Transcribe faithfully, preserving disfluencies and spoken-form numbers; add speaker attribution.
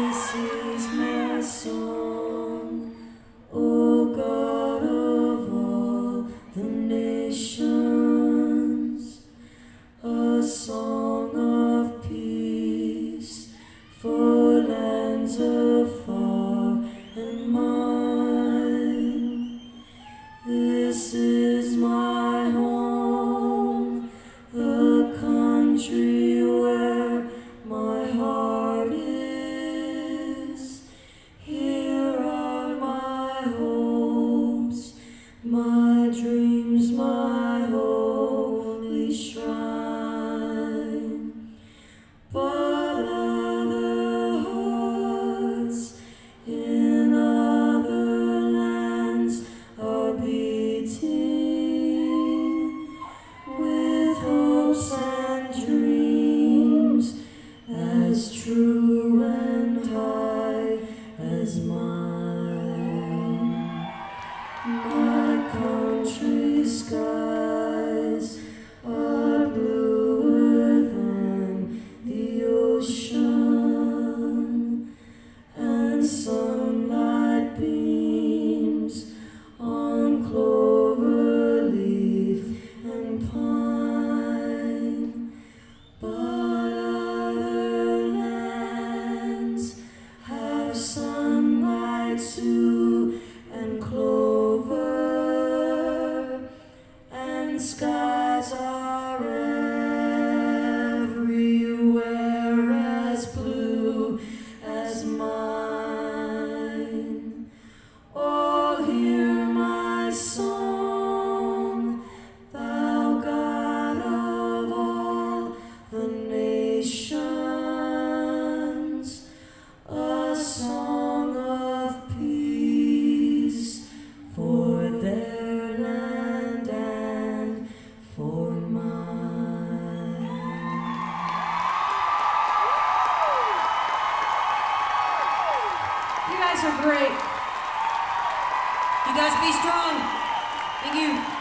Speaker 1: This is my song, O God of all the nations, a song of peace for lands afar and mine. This is my home, the country where my heart is. Here are my hopes, my dreams, my holy shrine. But other hearts in other lands are beating with hopes and dreams as true and high as mine. My country's skies are bluer than the ocean, and sunlight beams on clover leaf and pine. But other lands have sunlight too, and clover, and skies are everywhere as blue as mine. Oh, hear my song, thou God of all the nations, a song of peace for their land and for mine.
Speaker 2: You guys are great. You guys be strong. Thank you.